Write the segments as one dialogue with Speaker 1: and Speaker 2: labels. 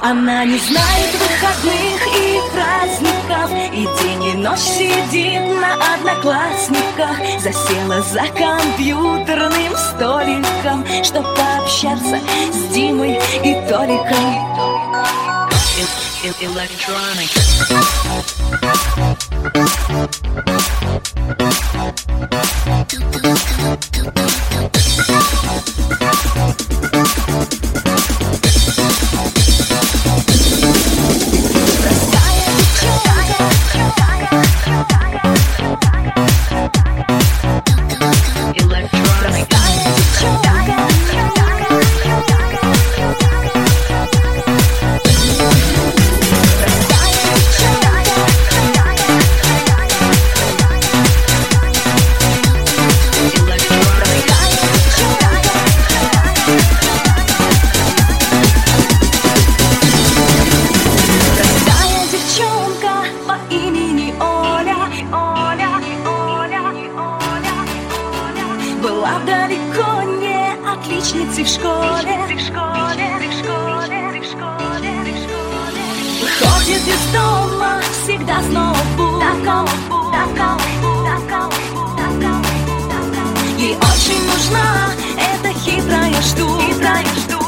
Speaker 1: Она не знает выходных и праздников, и день и ночь сидит на одноклассниках. Засела за компьютерным столиком, чтоб пообщаться с Димой и Толиком. Была далеко не отличницей в школе. Выходит из дома всегда с ноутбуком. Ей очень нужна эта хитрая штука.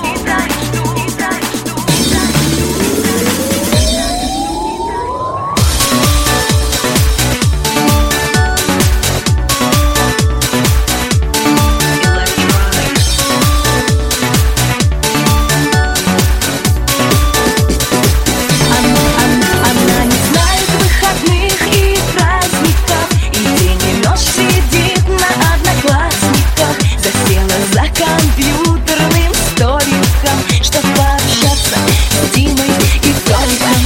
Speaker 1: Компьютерным столиком, чтоб пообщаться с Димой и Толиком.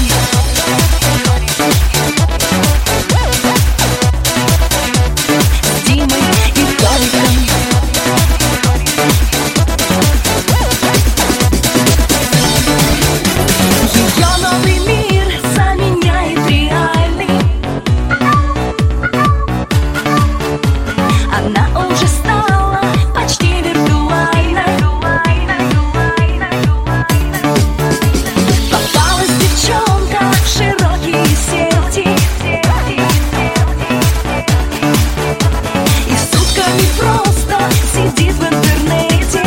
Speaker 1: С Димой и Толиком. Ее новый мир заменяет реальный. Она уже стала почти виртуальной. Попалась девчонка в широкие сети и сутками просто сидит в интернете.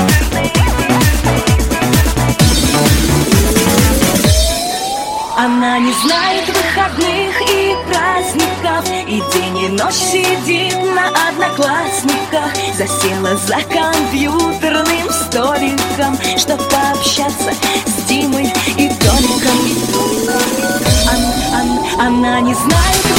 Speaker 1: Она не знает выходных и праздников, и день и ночь сидит на одноклассниках. Засела за компьютерным столиком, чтоб пообщаться с Димой и Толиком. Она не знает